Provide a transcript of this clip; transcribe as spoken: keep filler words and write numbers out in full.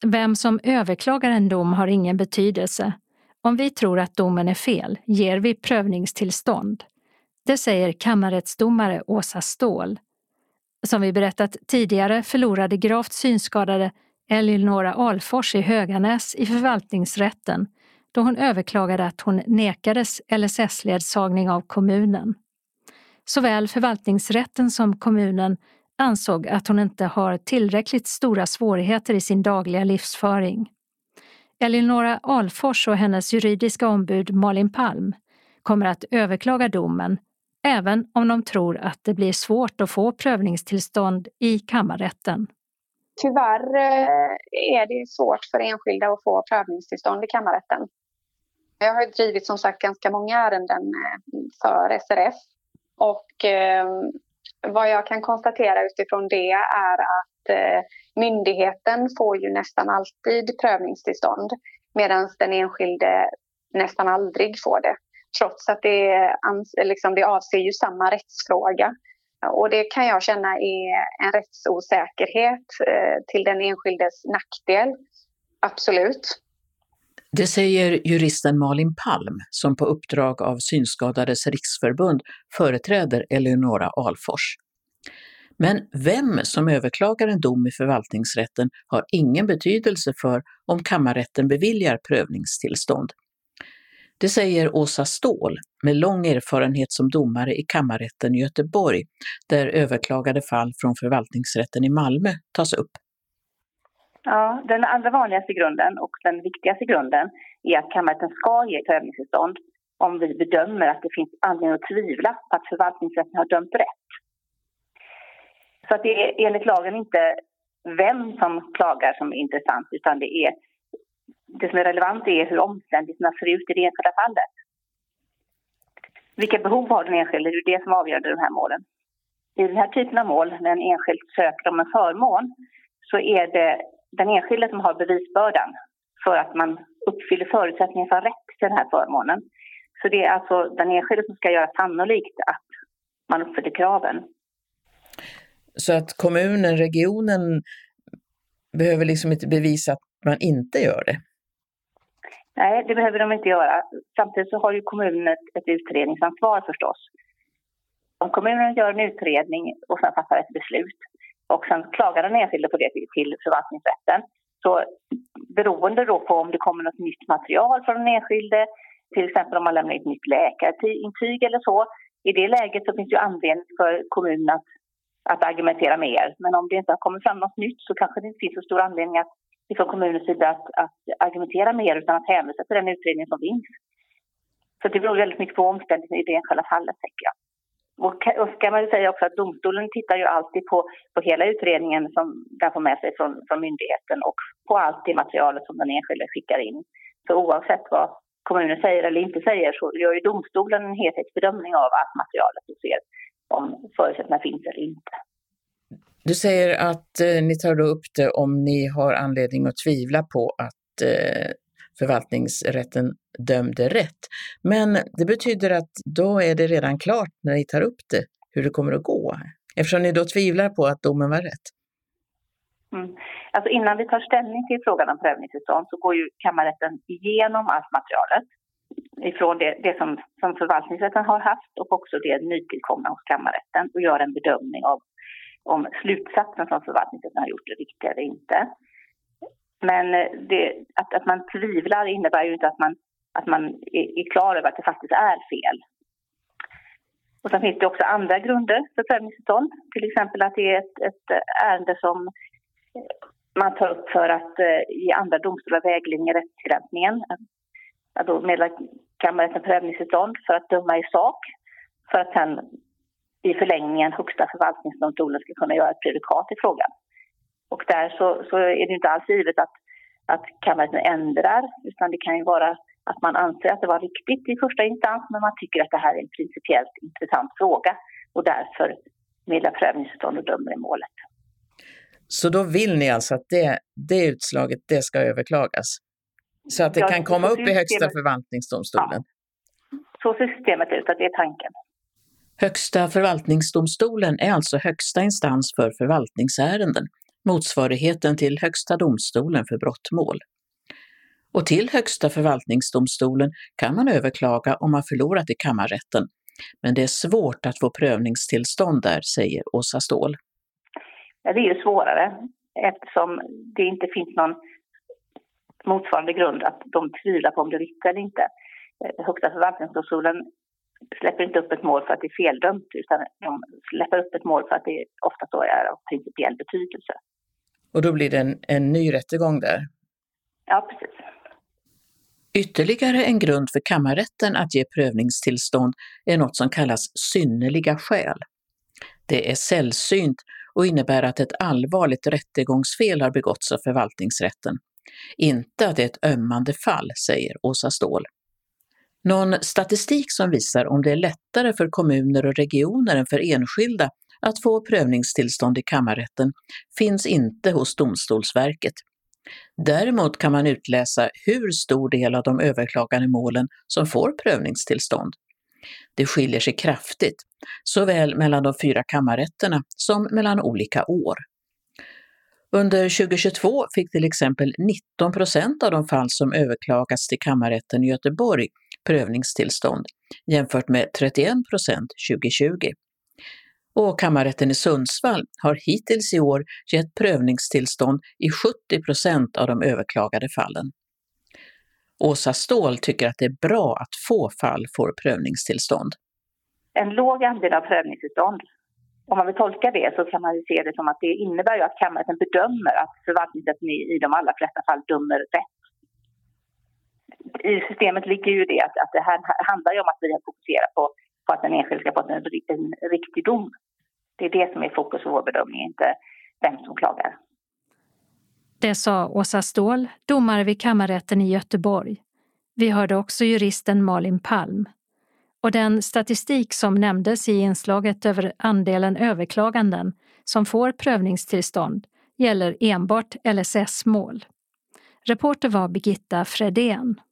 Vem som överklagar en dom har ingen betydelse. Om vi tror att domen är fel ger vi prövningstillstånd. Det säger kammarrättsdomare Åsa Ståhl. Som vi berättat tidigare förlorade gravt synskadade Elinora Alfors i Höganäs i förvaltningsrätten då hon överklagade att hon nekades L S S-ledsagning av kommunen. Såväl förvaltningsrätten som kommunen ansåg att hon inte har tillräckligt stora svårigheter i sin dagliga livsföring. Elinora Alfors och hennes juridiska ombud Malin Palm kommer att överklaga domen, även om de tror att det blir svårt att få prövningstillstånd i kammarrätten. Tyvärr är det svårt för enskilda att få prövningstillstånd i kammarrätten. Jag har drivit som sagt ganska många ärenden för S R F och eh, vad jag kan konstatera utifrån det är att eh, myndigheten får ju nästan alltid prövningstillstånd medan den enskilde nästan aldrig får det. Trots att det, liksom, det avser ju samma rättsfråga. Och det kan jag känna är en rättsosäkerhet eh, till den enskildes nackdel. Absolut. Det säger juristen Malin Palm som på uppdrag av Synskadades riksförbund företräder Elinora Alfors. Men vem som överklagar en dom i förvaltningsrätten har ingen betydelse för om kammarrätten beviljar prövningstillstånd. Det säger Åsa Ståhl med lång erfarenhet som domare i kammarrätten i Göteborg där överklagade fall från förvaltningsrätten i Malmö tas upp. Ja, den allra vanligaste grunden och den viktigaste grunden är att kammarrätten ska ge prövningstillstånd om vi bedömer att det finns anledning att tvivla på att förvaltningsrätten har dömt rätt. Så att det är enligt lagen inte vem som klagar som är intressant utan det är det som är relevant är hur omständigheterna ser ut i det enskilda fallet. Vilka behov har den enskilde? Det är det som avgör de här målen. I den här typen av mål, när en enskild söker om en förmån, så är det den enskilde som har bevisbördan för att man uppfyller förutsättningar för rätt till den här förmånen. Så det är alltså den enskilde som ska göra sannolikt att man uppfyller kraven. Så att kommunen, regionen behöver liksom inte bevisa att man inte gör det? Nej, det behöver de inte göra. Samtidigt så har ju kommunen ett, ett utredningsansvar förstås. Om kommunen gör en utredning och sen fattar ett beslut och sen klagar den enskilde på det till, till förvaltningsrätten, så beroende då på om det kommer något nytt material från den enskilde, till exempel om man lämnar ett nytt läkarintyg eller så, i det läget så finns det ju anledning för kommunen att, att argumentera mer. Men om det inte har kommit fram något nytt så kanske det inte finns så stor anledning att från kommunens sida att, att argumentera mer utan att hänvisa till den utredning som finns. Så det beror väldigt mycket på omständigheterna i det enskilda fallet, tänker jag. Och, och ska man ju säga också att domstolen tittar ju alltid på, på hela utredningen som den får med sig från, från myndigheten och på allt det materialet som den enskilde skickar in. Så oavsett vad kommunen säger eller inte säger så gör ju domstolen en helhetsbedömning av allt materialet och ser om förutsättningarna finns eller inte. Du säger att eh, ni tar då upp det om ni har anledning att tvivla på att eh, förvaltningsrätten dömde rätt. Men det betyder att då är det redan klart när ni tar upp det hur det kommer att gå. Eftersom ni då tvivlar på att domen var rätt. Mm. Alltså innan vi tar ställning till frågan om prövningstillstånd så går ju kammarrätten igenom allt materialet. Ifrån det, det som, som förvaltningsrätten har haft och också det nytillkomna hos kammarrätten och gör en bedömning av om slutsatsen som förvaltningsrätten har gjort är riktig eller inte. Men det, att, att man tvivlar innebär ju inte att man, att man är, är klar över att det faktiskt är fel. Och sen finns det också andra grunder för prövningstillstånd. Till exempel att det är ett, ett ärende som man tar upp för att ge andra domstolar vägledning i rättstillämpningen. Att då meddelar kammarrätten prövningstillstånd för att döma i sak. För att sen i förlängningen högsta förvaltningsdomstolen ska kunna göra ett prejudikat i frågan. Och där så, så är det inte alls givet att, att kammarrätten ändrar, utan det kan ju vara att man anser att det var riktigt i första instans, men man tycker att det här är en principiellt intressant fråga och därför meddelar prövningstillstånd och dömer i målet. Så då vill ni alltså att det, det utslaget det ska överklagas? Så att det ja, kan komma upp i högsta förvaltningsdomstolen? Ja. Så ser systemet ut, att det är tanken. Högsta förvaltningsdomstolen är alltså högsta instans för förvaltningsärenden. motsvarigheten till Högsta domstolen för brottmål. Och till Högsta förvaltningsdomstolen kan man överklaga om man förlorat i kammarrätten, men det är svårt att få prövningstillstånd där, säger Åsa Ståhl. Det är ju svårare eftersom det inte finns någon motsvarande grund att de tvivlar på om det är riktigt eller inte. Högsta förvaltningsdomstolen släpper inte upp ett mål för att det är feldömt, utan de släpper upp ett mål för att det ofta så är av principiell betydelse. Och då blir det en, en ny rättegång där? Ja, precis. Ytterligare en grund för kammarrätten att ge prövningstillstånd är något som kallas synnerliga skäl. Det är sällsynt och innebär att ett allvarligt rättegångsfel har begåtts av förvaltningsrätten. Inte att det är ett ömmande fall, säger Åsa Ståhl. Någon statistik som visar om det är lättare för kommuner och regioner än för enskilda att få prövningstillstånd i kammarrätten finns inte hos Domstolsverket. Däremot kan man utläsa hur stor del av de överklagade målen som får prövningstillstånd. Det skiljer sig kraftigt, såväl mellan de fyra kammarrätterna som mellan olika år. Under tjugohundratjugotvå fick till exempel nitton procent av de fall som överklagats till kammarrätten i Göteborg prövningstillstånd, jämfört med trettioen procent tjugohundratjugo. Och kammarrätten i Sundsvall har hittills i år gett prövningstillstånd i sjuttio procent av de överklagade fallen. Åsa Ståhl tycker att det är bra att få fall får prövningstillstånd. En låg andel av prövningstillstånd, om man vill tolka det så kan man ju se det som att det innebär ju att kammarrätten bedömer att förvaltningsrätten i de allra flesta fall dömer rätt. I systemet ligger ju det att, att det här handlar ju om att vi fokuserar på, på att den enskilde ska få en, en riktig dom. Det är det som är fokus för vår bedömning, inte vem som klagar. Det sa Åsa Ståhl, domare vid kammarrätten i Göteborg. Vi hörde också juristen Malin Palm. Och den statistik som nämndes i inslaget över andelen överklaganden som får prövningstillstånd gäller enbart L S S-mål. Reporter var Birgitta Fredén.